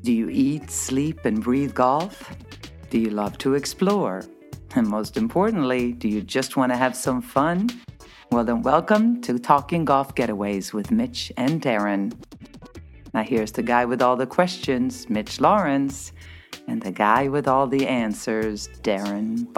Do you eat, sleep, and breathe golf? Do you love to explore? And most importantly, do you just want to have some fun? Well, then welcome to Talking Golf Getaways with Mitch and Darren. Now here's the guy with all the questions, Mitch Lawrence, and the guy with all the answers, Darren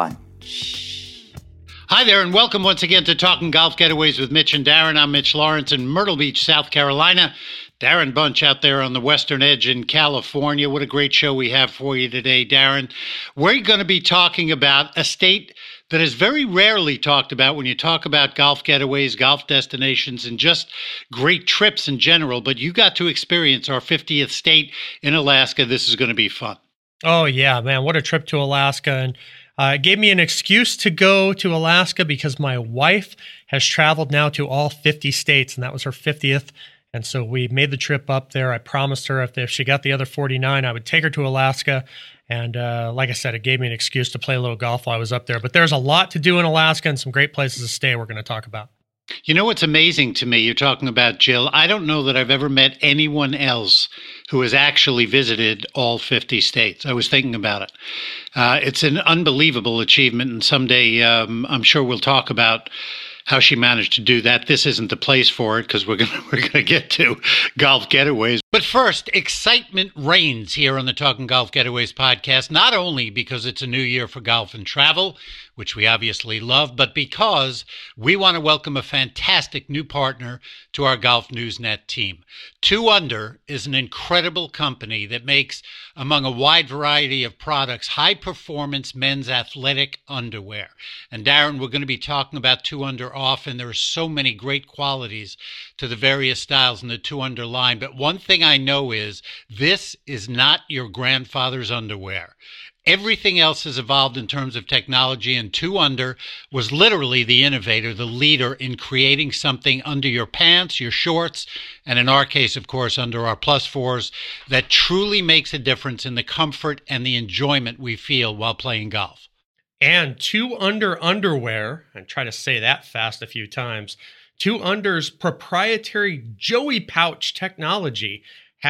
Bunch. Hi there, and welcome once again to Talking Golf Getaways with Mitch and Darren. I'm Mitch Lawrence in Myrtle Beach, South Carolina. Darren Bunch out there on the western edge in California. What a great show we have for you today, Darren. We're going to be talking about a state that is very rarely talked about when you talk about golf getaways, golf destinations, and just great trips in general. But you got to experience our 50th state in Alaska. This is going to be fun. Oh, yeah, man. What a trip to Alaska. And it gave me an excuse to go to Alaska because my wife has traveled now to all 50 states, and that was her 50th. And so we made the trip up there. I promised her if she got the other 49, I would take her to Alaska. And like I said, it gave me an excuse to play a little golf while I was up there. But there's a lot to do in Alaska and some great places to stay we're going to talk about. You know what's amazing to me? You're talking about Jill. I don't know that I've ever met anyone else who has actually visited all 50 states. I was thinking about it. It's an unbelievable achievement. And someday I'm sure we'll talk about how she managed to do that. This isn't the place for it because we're gonna get to golf getaways. But first, excitement reigns here on the Talking Golf Getaways podcast, not only because it's a new year for golf and travel, which we obviously love, but because we want to welcome a fantastic new partner to our Golf Newsnet team. 2Under is an incredible company that makes, among a wide variety of products, high-performance men's athletic underwear. And Darren, we're going to be talking about 2Under often. There are so many great qualities to the various styles in the 2Under line. But one thing I know is this is not your grandfather's underwear. Everything else has evolved in terms of technology, and 2Under was literally the innovator, the leader in creating something under your pants, your shorts, and in our case, of course, under our Plus 4s, that truly makes a difference in the comfort and the enjoyment we feel while playing golf. And 2Under underwear, and try to say that fast a few times, 2Under's proprietary Joey pouch technology,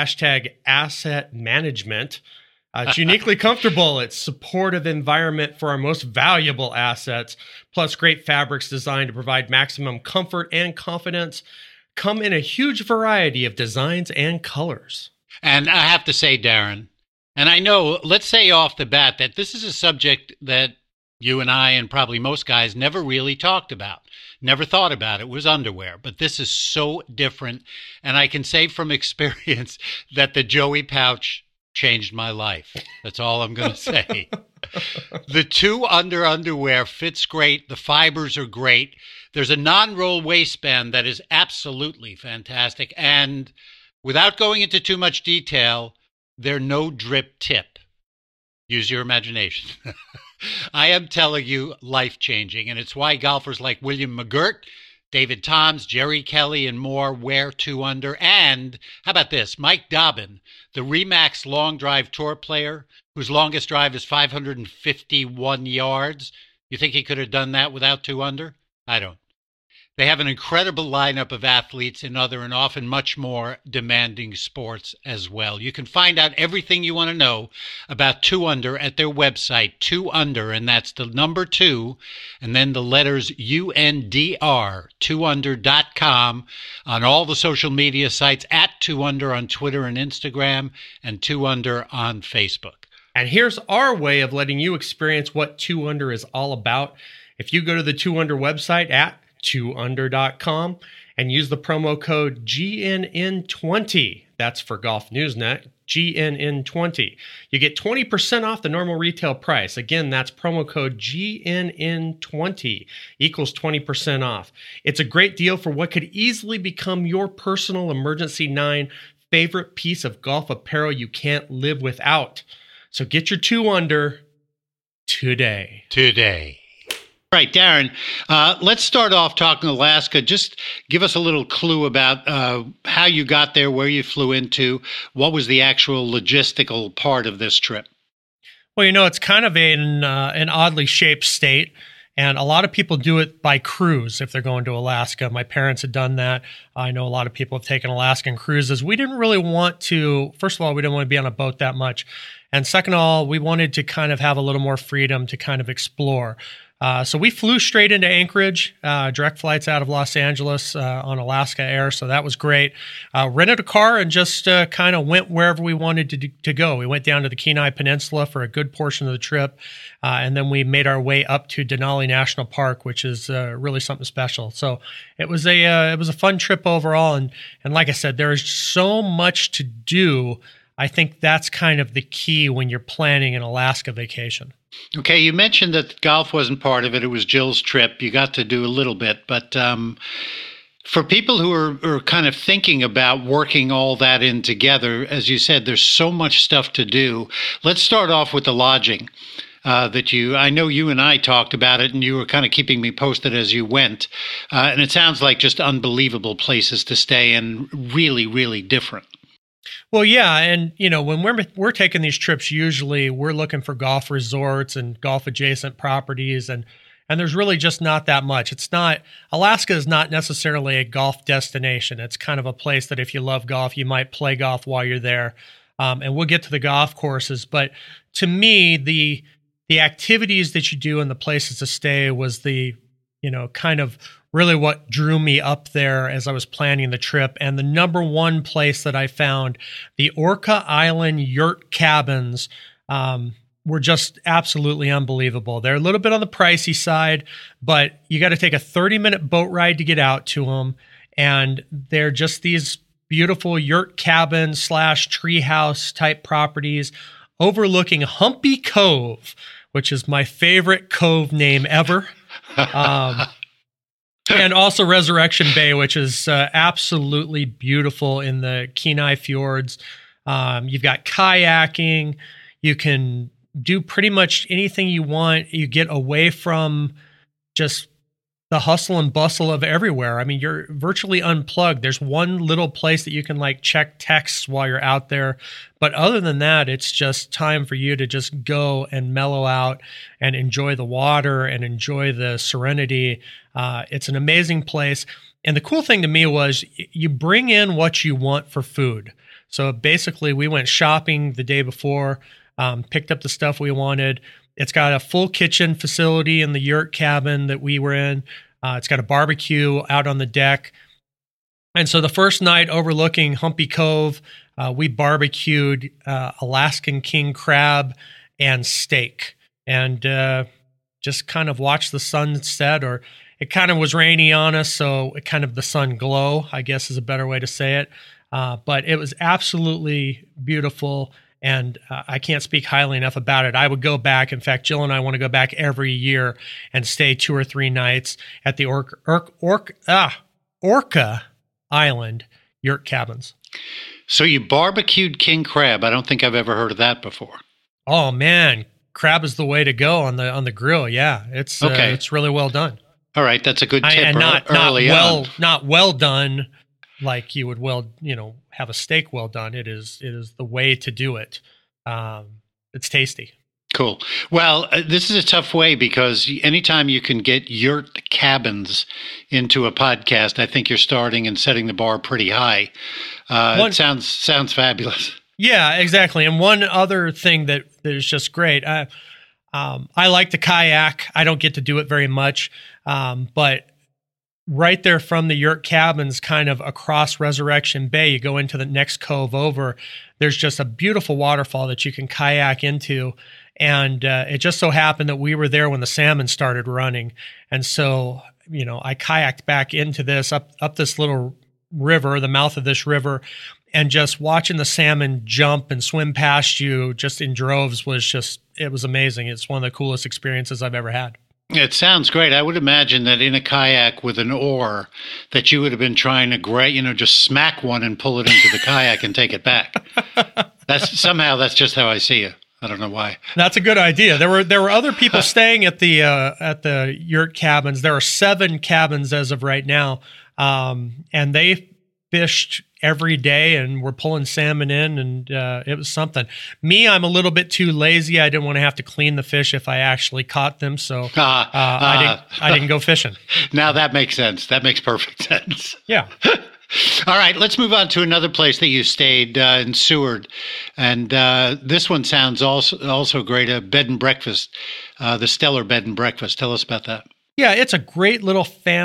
#asset management. It's uniquely comfortable. It's supportive environment for our most valuable assets, plus great fabrics designed to provide maximum comfort and confidence. Come in a huge variety of designs and colors. And I have to say, Darren, and I know, let's say off the bat that this is a subject that you and I and probably most guys never really talked about, never thought about. It was underwear. But this is so different. And I can say from experience that the Joey pouch changed my life. That's all I'm going to say. The 2Under underwear fits great. The fibers are great. There's a non-roll waistband that is absolutely fantastic. And without going into too much detail, they're no drip tip. Use your imagination. I am telling you, life-changing. And it's why golfers like William McGirt, David Toms, Jerry Kelly, and more wear 2Under. And how about this? Mike Dobbin, the Remax Long Drive Tour player, whose longest drive is 551 yards. You think he could have done that without 2Under? I don't. They have an incredible lineup of athletes in other and often much more demanding sports as well. You can find out everything you want to know about 2Under at their website, 2Under, and that's the number 2, and then the letters UNDR, 2Under.com, on all the social media sites, at 2Under on Twitter and Instagram, and 2Under on Facebook. And here's our way of letting you experience what 2Under is all about. If you go to the 2Under website at 2Under.com and use the promo code GNN20. That's for Golf Newsnet, GNN20. You get 20% off the normal retail price. Again, that's promo code GNN20 equals 20% off. It's a great deal for what could easily become your personal Emergency 9 favorite piece of golf apparel you can't live without. So get your 2Under today. Right, Darren, let's start off talking Alaska. Just give us a little clue about how you got there, where you flew into, what was the actual logistical part of this trip? Well, it's kind of an oddly shaped state. And a lot of people do it by cruise if they're going to Alaska. My parents had done that. I know a lot of people have taken Alaskan cruises. We didn't really want to, first of all, we didn't want to be on a boat that much. And second of all, we wanted to kind of have a little more freedom to kind of explore. So we flew straight into Anchorage, direct flights out of Los Angeles on Alaska Air. So that was great. Rented a car and just kind of went wherever we wanted to go. We went down to the Kenai Peninsula for a good portion of the trip. And then we made our way up to Denali National Park, which is really something special. So it was a fun trip overall. And like I said, there is so much to do. I think that's kind of the key when you're planning an Alaska vacation. Okay, you mentioned that golf wasn't part of it. It was Jill's trip. You got to do a little bit. But for people who are kind of thinking about working all that in together, as you said, there's so much stuff to do. Let's start off with the lodging. I know you and I talked about it, and you were kind of keeping me posted as you went. And it sounds like just unbelievable places to stay and really, really different. Well, yeah, and when we're taking these trips, usually we're looking for golf resorts and golf adjacent properties, and there's really just not that much. Alaska is not necessarily a golf destination. It's kind of a place that if you love golf, you might play golf while you're there. And we'll get to the golf courses, but to me, the activities that you do and the places to stay was the kind of really what drew me up there as I was planning the trip. And the number one place that I found, the Orca Island Yurt Cabins, were just absolutely unbelievable. They're a little bit on the pricey side, but you got to take a 30-minute boat ride to get out to them. And they're just these beautiful yurt cabin / treehouse type properties overlooking Humpy Cove, which is my favorite cove name ever. And also Resurrection Bay, which is absolutely beautiful in the Kenai fjords. You've got kayaking. You can do pretty much anything you want. You get away from just the hustle and bustle of everywhere. I mean, you're virtually unplugged. There's one little place that you can check texts while you're out there. But other than that, it's just time for you to just go and mellow out and enjoy the water and enjoy the serenity. It's an amazing place. And the cool thing to me was you bring in what you want for food. So basically, we went shopping the day before, picked up the stuff we wanted. It's got a full kitchen facility in the yurt cabin that we were in. It's got a barbecue out on the deck. And so the first night overlooking Humpy Cove, we barbecued Alaskan king crab and steak and just kind of watched the sunset, or it kind of was rainy on us, so it kind of the sun glow, I guess is a better way to say it. But it was absolutely beautiful. And I can't speak highly enough about it. I would go back. In fact, Jill and I want to go back every year and stay 2 or 3 nights at the Orca Island Yurt Cabins. So you barbecued king crab. I don't think I've ever heard of that before. Oh man, crab is the way to go on the grill. Yeah, it's okay. It's really well done. All right, that's a good tip. And not well done. Like you would have a steak well done. It is the way to do it. It's tasty. Cool. Well, this is a tough way because anytime you can get yurt cabins into a podcast, I think you're starting and setting the bar pretty high. It sounds fabulous. Yeah, exactly. And one other thing that is just great. I like to kayak. I don't get to do it very much, but right there from the yurt cabins, kind of across Resurrection Bay, you go into the next cove over, there's just a beautiful waterfall that you can kayak into. And it just so happened that we were there when the salmon started running. And so, I kayaked back into this, up this little river, the mouth of this river, and just watching the salmon jump and swim past you just in droves it was amazing. It's one of the coolest experiences I've ever had. It sounds great. I would imagine that in a kayak with an oar that you would have been trying to just smack one and pull it into the kayak and take it back. That's just how I see it. I don't know why. That's a good idea. There were other people staying at the yurt cabins. There are 7 cabins as of right now. And they fished every day, and we're pulling salmon in, and it was something. Me, I'm a little bit too lazy. I didn't want to have to clean the fish if I actually caught them, so I didn't go fishing. Now that makes sense. That makes perfect sense. Yeah. All right, let's move on to another place that you stayed in Seward, and this one sounds also great. A bed and breakfast, the Stellar Bed and Breakfast. Tell us about that. Yeah, it's a great little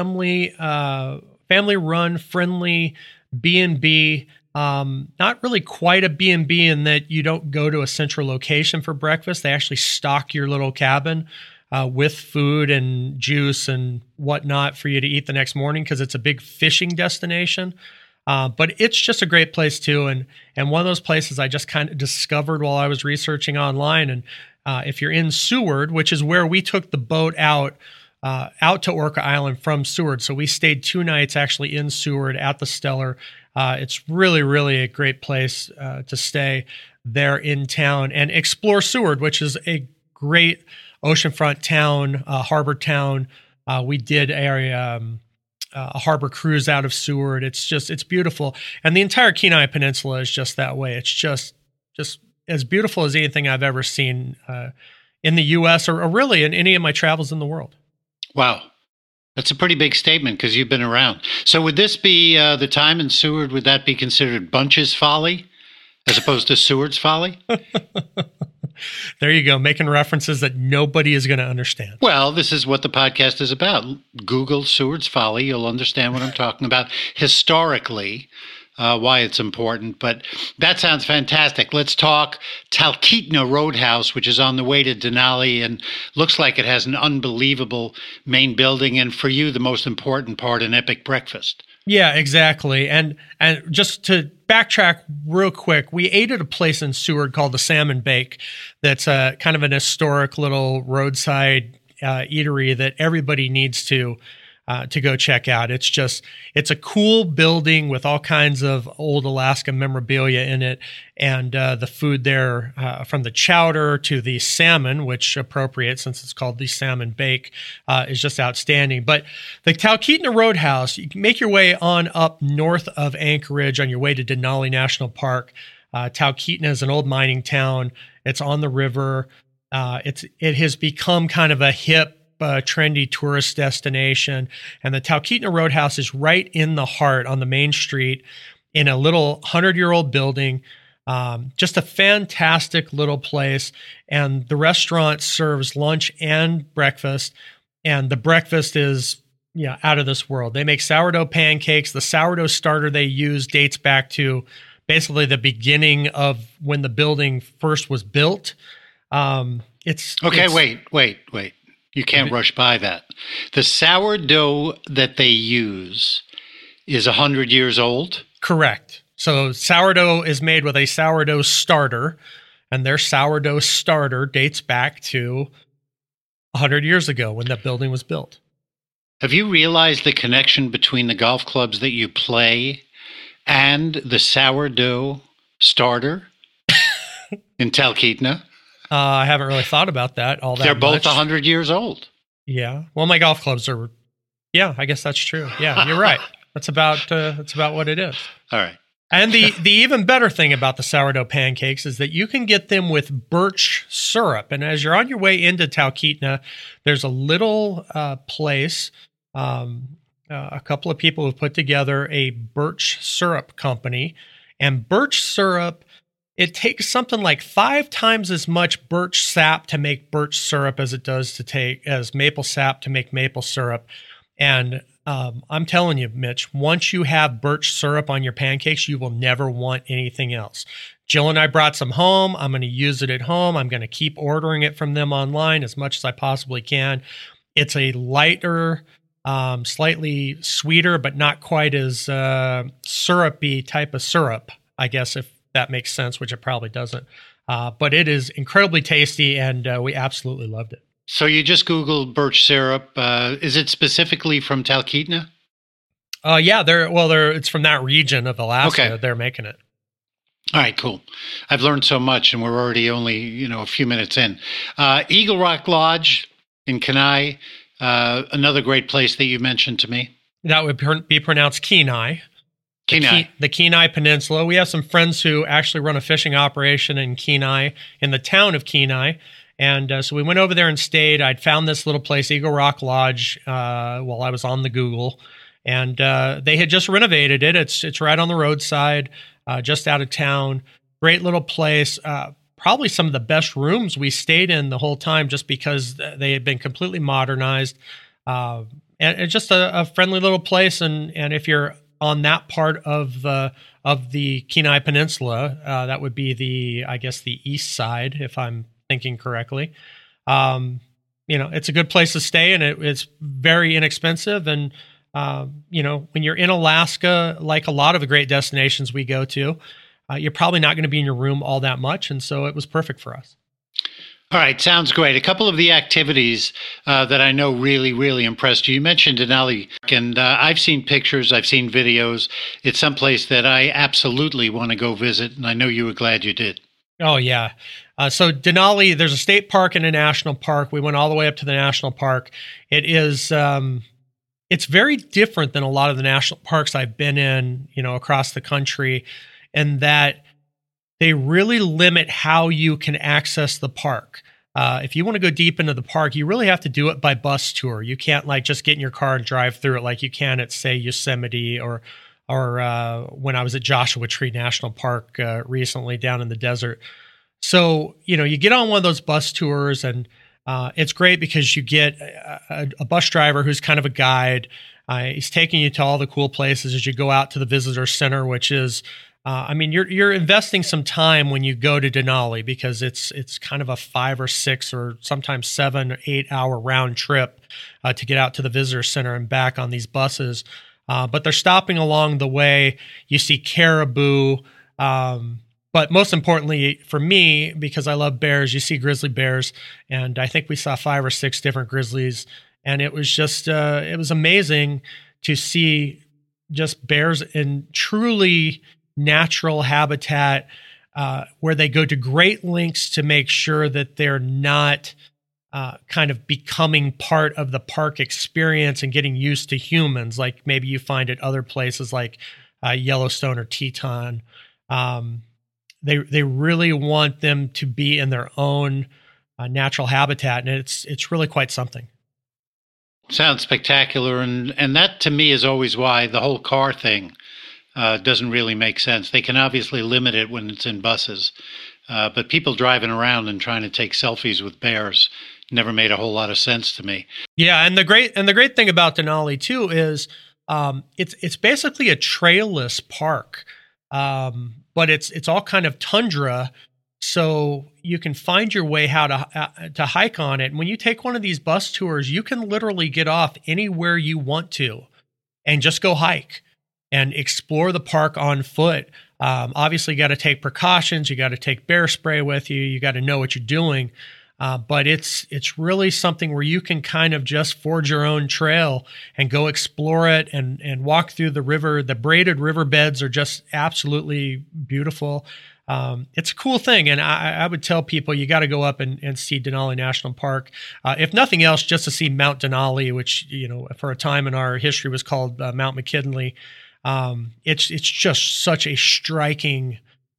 family-run, friendly B&B. Not really quite a B&B in that you don't go to a central location for breakfast. They actually stock your little cabin with food and juice and whatnot for you to eat the next morning because it's a big fishing destination. But it's just a great place too. And one of those places I just kind of discovered while I was researching online. And if you're in Seward, which is where we took the boat out to Orca Island from Seward. So we stayed 2 nights actually in Seward at the Stellar. It's really, really a great place to stay there in town and explore Seward, which is a great oceanfront town, harbor town. We did a harbor cruise out of Seward. It's beautiful. And the entire Kenai Peninsula is just that way. It's just as beautiful as anything I've ever seen in the U.S. or really in any of my travels in the world. Wow. That's a pretty big statement because you've been around. So would this be the time in Seward, would that be considered Bunch's Folly as opposed to Seward's Folly? There you go, making references that nobody is going to understand. Well, this is what the podcast is about. Google Seward's Folly. You'll understand what I'm talking about historically, why it's important. But that sounds fantastic. Let's talk Talkeetna Roadhouse, which is on the way to Denali and looks like it has an unbelievable main building. And for you, the most important part, an epic breakfast. Yeah, exactly. And just to backtrack real quick, we ate at a place in Seward called the Salmon Bake. That's kind of an historic little roadside eatery that everybody needs to go check out. It's a cool building with all kinds of old Alaska memorabilia in it. And the food there, from the chowder to the salmon, which appropriate since it's called the Salmon Bake, is just outstanding. But the Talkeetna Roadhouse, you can make your way on up north of Anchorage on your way to Denali National Park. Talkeetna is an old mining town. It's on the river. It has become kind of a hip, trendy tourist destination. And the Talkeetna Roadhouse is right in the heart on the main street in a little 100-year-old building. Just a fantastic little place. And the restaurant serves lunch and breakfast. And the breakfast is out of this world. They make sourdough pancakes. The sourdough starter they use dates back to basically the beginning of when the building first was built. Wait. You can't rush by that. The sourdough that they use is 100 years old? Correct. So sourdough is made with a sourdough starter, and their sourdough starter dates back to 100 years ago when that building was built. Have you realized the connection between the golf clubs that you play and the sourdough starter in Talkeetna? I haven't really thought about that all that They're both much. 100 years old. Yeah. Well, my golf clubs are. Yeah, I guess that's true. Yeah, you're right. That's about what it is. All right. And the even better thing about the sourdough pancakes is that you can get them with birch syrup. And as you're on your way into Talkeetna, there's a little place. A couple of people have put together a birch syrup company, and birch syrup. It takes something like 5 times as much birch sap to make birch syrup as it does as maple sap to make maple syrup. And I'm telling you, Mitch, once you have birch syrup on your pancakes, you will never want anything else. Jill and I brought some home. I'm going to use it at home. I'm going to keep ordering it from them online as much as I possibly can. It's a lighter, slightly sweeter, but not quite as syrupy type of syrup, I guess, if that makes sense, which it probably doesn't. But it is incredibly tasty, and we absolutely loved it. So you just Googled birch syrup. Is it specifically from Talkeetna? Yeah, it's from that region of Alaska. Okay. They're making it. All right, cool. I've learned so much, and we're already only a few minutes in. Eagle Rock Lodge in Kenai, another great place that you mentioned to me. That would be pronounced Kenai. the Kenai Peninsula. We have some friends who actually run a fishing operation in Kenai, in the town of Kenai. And so we went over there and stayed. I'd found this little place, Eagle Rock Lodge, while I was on the Google. And they had just renovated it. It's right on the roadside, just out of town. Great little place. Probably some of the best rooms we stayed in the whole time, just because they had been completely modernized. And just a friendly little place. And if you're on that part of the Kenai Peninsula, that would be the east side, if I'm thinking correctly. It's a good place to stay, and it's very inexpensive. And when you're in Alaska, like a lot of the great destinations we go to, you're probably not going to be in your room all that much, and so it was perfect for us. All right, sounds great. A couple of the activities that I know really, really impressed you. You mentioned Denali, and I've seen pictures, I've seen videos. It's someplace that I absolutely want to go visit, and I know you were glad you did. Oh, yeah. So Denali, there's a state park and a national park. We went all the way up to the national park. It is, it's very different than a lot of the national parks I've been in, across the country, in that they really limit how you can access the park. If you want to go deep into the park, you really have to do it by bus tour. You can't just get in your car and drive through it like you can at, say, Yosemite or when I was at Joshua Tree National Park recently down in the desert. So, you get on one of those bus tours, and it's great because you get a bus driver who's kind of a guide. He's taking you to all the cool places as you go out to the visitor center, which is, you're investing some time when you go to Denali, because it's kind of a 5 or 6 or sometimes 7 or 8 hour round trip to get out to the visitor center and back on these buses. But they're stopping along the way. You see caribou. But most importantly for me, because I love bears, you see grizzly bears. And I think we saw 5 or 6 different grizzlies. And it was just, it was amazing to see just bears in truly natural habitat, where they go to great lengths to make sure that they're not kind of becoming part of the park experience and getting used to humans, like maybe you find at other places like Yellowstone or Teton. They really want them to be in their own natural habitat, and it's really quite something. Sounds spectacular, and that to me is always why the whole car thing doesn't really make sense. They can obviously limit it when it's in buses, but people driving around and trying to take selfies with bears never made a whole lot of sense to me. Yeah, and the great thing about Denali too is it's basically a trailless park, but it's all kind of tundra, so you can find your way how to hike on it. And when you take one of these bus tours, you can literally get off anywhere you want to and just go hike and explore the park on foot. Obviously, you got to take precautions. You got to take bear spray with you. You got to know what you're doing. But it's really something where you can kind of just forge your own trail and go explore it and walk through the river. The braided riverbeds are just absolutely beautiful. It's a cool thing. And I would tell people you got to go up and see Denali National Park. If nothing else, just to see Mount Denali, which, for a time in our history was called Mount McKinley. It's just such a striking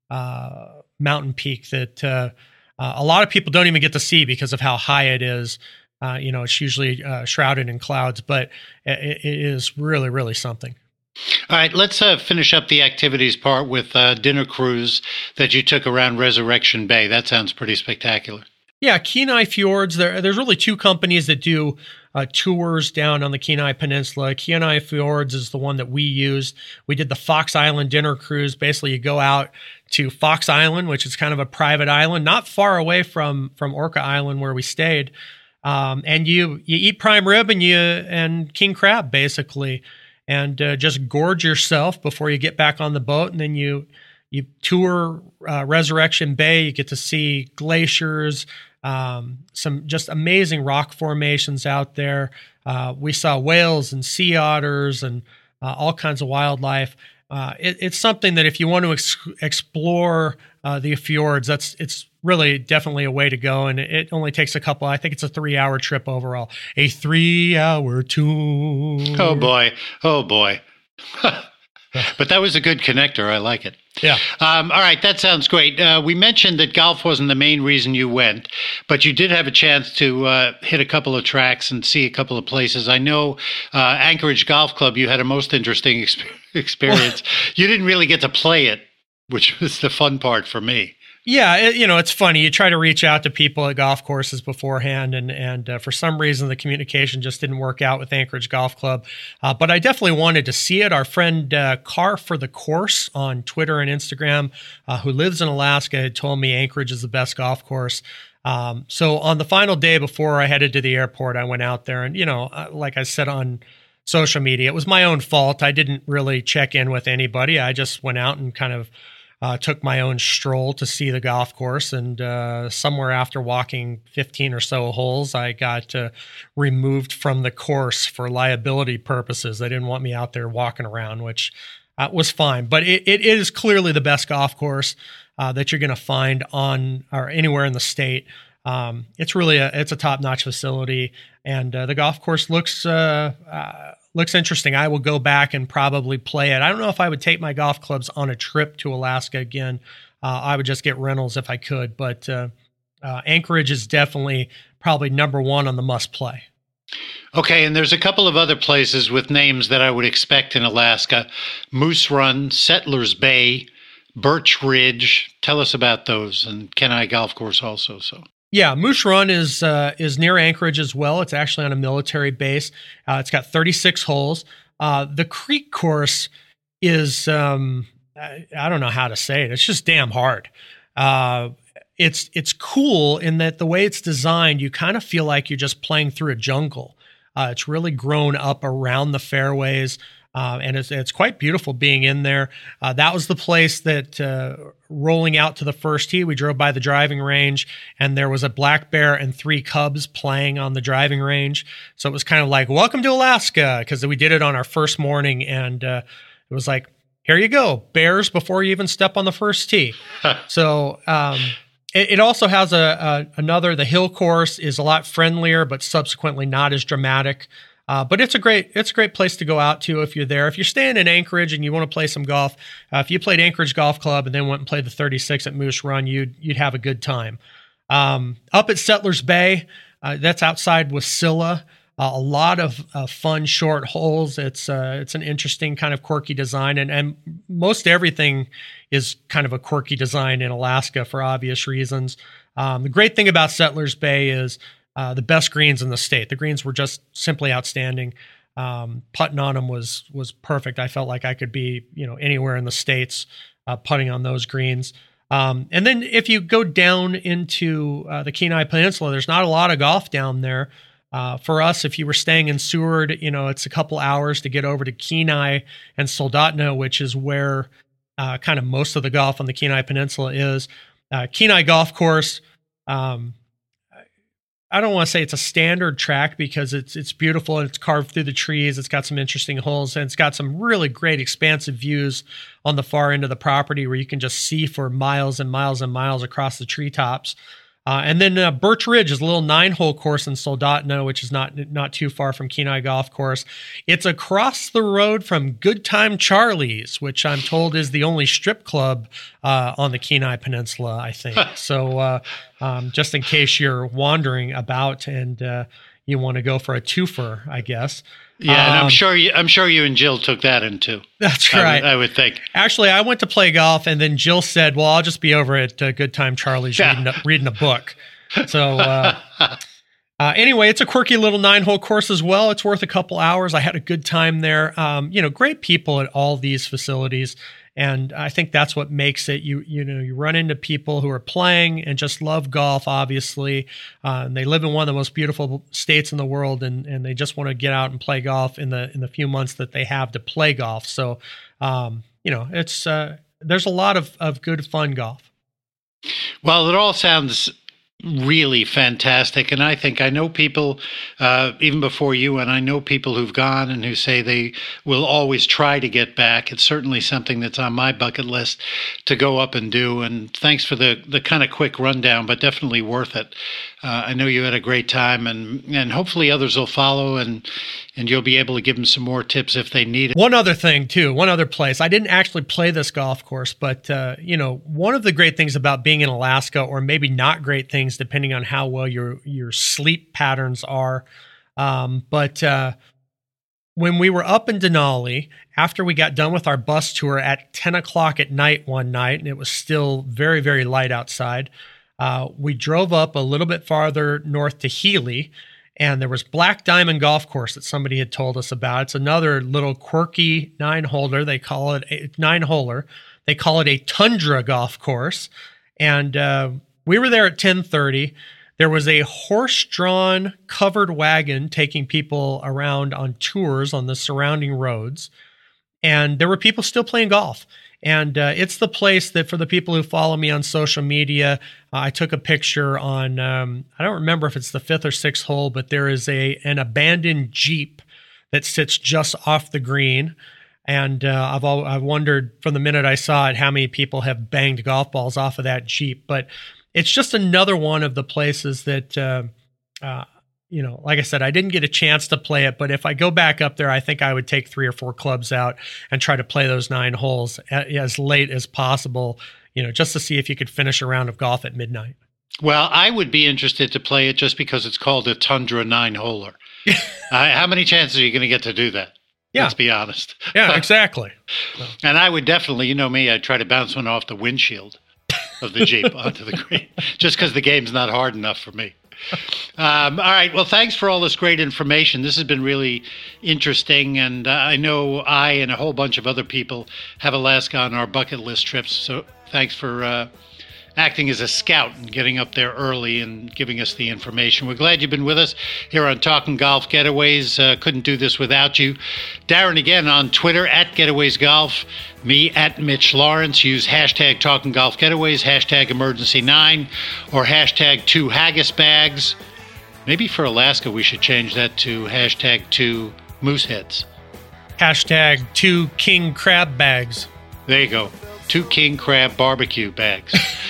mountain peak that a lot of people don't even get to see because of how high it is. It's usually shrouded in clouds, but it is really, really something. All right, let's finish up the activities part with dinner cruise that you took around Resurrection Bay. That sounds pretty spectacular. Yeah, Kenai Fjords. There's really 2 companies that do tours down on the Kenai Peninsula. Kenai Fjords is the one that we used. We did the Fox Island dinner cruise. Basically, you go out to Fox Island, which is kind of a private island, not far away from Orca Island where we stayed. And you eat prime rib and king crab, basically, and just gorge yourself before you get back on the boat. And then you tour Resurrection Bay. You get to see glaciers, some just amazing rock formations out there. We saw whales and sea otters and all kinds of wildlife. It's something that if you want to explore the fjords, it's really definitely a way to go. And it only takes I think it's a 3-hour trip overall. A 3-hour tour. Oh boy. But that was a good connector. I like it. Yeah. All right. That sounds great. We mentioned that golf wasn't the main reason you went, but you did have a chance to hit a couple of tracks and see a couple of places. I know Anchorage Golf Club, you had a most interesting experience. You didn't really get to play it, which was the fun part for me. Yeah, it's funny. You try to reach out to people at golf courses beforehand, and for some reason the communication just didn't work out with Anchorage Golf Club. But I definitely wanted to see it. Our friend Car for the Course on Twitter and Instagram, who lives in Alaska, had told me Anchorage is the best golf course. So on the final day before I headed to the airport, I went out there, and like I said on social media, it was my own fault. I didn't really check in with anybody. I just went out and kind of took my own stroll to see the golf course, and somewhere after walking 15 or so holes, I got removed from the course for liability purposes. They didn't want me out there walking around, which was fine. But it is clearly the best golf course that you're going to find on or anywhere in the state. It's really it's a top-notch facility, and the golf course looks interesting. I will go back and probably play it. I don't know if I would take my golf clubs on a trip to Alaska again. I would just get rentals if I could, but Anchorage is definitely probably number one on the must play. Okay, and there's a couple of other places with names that I would expect in Alaska: Moose Run, Settlers Bay, Birch Ridge. Tell us about those, and Kenai Golf Course also. Yeah, Moose Run is near Anchorage as well. It's actually on a military base. It's got 36 holes. The Creek course is, I don't know how to say it. It's just damn hard. It's cool in that the way it's designed, you kind of feel like you're just playing through a jungle. It's really grown up around the fairways. And it's quite beautiful being in there. That was the place that rolling out to the first tee, we drove by the driving range, and there was a black bear and 3 cubs playing on the driving range. So it was kind of like, welcome to Alaska, because we did it on our first morning, and it was like, here you go, bears before you even step on the first tee. So it also has another, the hill course is a lot friendlier, but subsequently not as dramatic. But it's a great place to go out to if you're there. If you're staying in Anchorage and you want to play some golf, if you played Anchorage Golf Club and then went and played the 36 at Moose Run, you'd have a good time. Up at Settlers Bay, that's outside Wasilla. A lot of fun short holes. It's an interesting kind of quirky design, and most everything is kind of a quirky design in Alaska for obvious reasons. The great thing about Settlers Bay is the best greens in the state. The greens were just simply outstanding. Putting on them was perfect. I felt like I could be, anywhere in the States putting on those greens. And then if you go down into the Kenai Peninsula, there's not a lot of golf down there. For us, if you were staying in Seward, it's a couple hours to get over to Kenai and Soldotna, which is where kind of most of the golf on the Kenai Peninsula is. Kenai Golf Course, I don't want to say it's a standard track because it's beautiful and it's carved through the trees. It's got some interesting holes, and it's got some really great expansive views on the far end of the property where you can just see for miles and miles and miles across the treetops. And then Birch Ridge is a little 9-hole course in Soldotna, which is not too far from Kenai Golf Course. It's across the road from Good Time Charlie's, which I'm told is the only strip club on the Kenai Peninsula, I think. So just in case you're wandering about and you want to go for a twofer, I guess. Yeah, and I'm sure you and Jill took that in too. That's right. I would think. Actually, I went to play golf, and then Jill said, "Well, I'll just be over at Good Time Charlie's reading a book." So anyway, it's a quirky little 9-hole course as well. It's worth a couple hours. I had a good time there. Great people at all these facilities. And I think that's what makes it. You run into people who are playing and just love golf, obviously. And they live in one of the most beautiful states in the world, and they just want to get out and play golf in the few months that they have to play golf. So, it's there's a lot of good fun golf. Well, it all sounds really fantastic. And I think I know people, even before you, and I know people who've gone and who say they will always try to get back. It's certainly something that's on my bucket list to go up and do. And thanks for the kind of quick rundown, but definitely worth it. I know you had a great time, and hopefully others will follow, and you'll be able to give them some more tips if they need it. One other thing, too, one other place. I didn't actually play this golf course, but, one of the great things about being in Alaska, or maybe not great things, depending on how well your sleep patterns are, but when we were up in Denali, after we got done with our bus tour at 10 o'clock at night one night, and it was still very, very light outside, we drove up a little bit farther north to Healy, and there was Black Diamond Golf Course that somebody had told us about. It's another little quirky nine-holer. They call it a nine-holer. They call it a tundra golf course. And we were there at 10:30. There was a horse-drawn covered wagon taking people around on tours on the surrounding roads. And there were people still playing golf. And it's the place that, for the people who follow me on social media, I took a picture on, I don't remember if it's the 5th or 6th hole, but there is an abandoned Jeep that sits just off the green. And I've wondered from the minute I saw it how many people have banged golf balls off of that Jeep. But it's just another one of the places that, like I said, I didn't get a chance to play it, but if I go back up there, I think I would take 3 or 4 clubs out and try to play those 9 holes as late as possible, just to see if you could finish a round of golf at midnight. Well, I would be interested to play it just because it's called a Tundra 9-holer. How many chances are you going to get to do that? Yeah. Let's be honest. Yeah, exactly. And I would definitely, me, I'd try to bounce one off the windshield of the Jeep onto the green, just because the game's not hard enough for me. All right. Well, thanks for all this great information. This has been really interesting. And I know I and a whole bunch of other people have Alaska on our bucket list trips. So thanks for acting as a scout and getting up there early and giving us the information. We're glad you've been with us here on Talking Golf Getaways. Couldn't do this without you. Darren, again, on Twitter, @GetawaysGolf. Me, @Mitch Lawrence. Use hashtag Talking Golf Getaways, hashtag Emergency9, or hashtag 2HaggisBags. Maybe for Alaska, we should change that to hashtag 2Mooseheads. Hashtag 2 King Crab Bags. There you go. 2 king crab barbecue bags.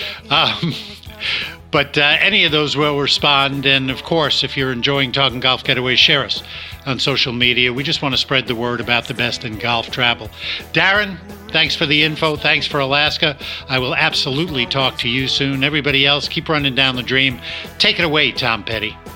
But any of those will respond. And of course, if you're enjoying Talking Golf Getaways, share us on social media. We just want to spread the word about the best in golf travel. Darren, thanks for the info. Thanks for Alaska. I will absolutely talk to you soon. Everybody else, keep running down the dream. Take it away, Tom Petty.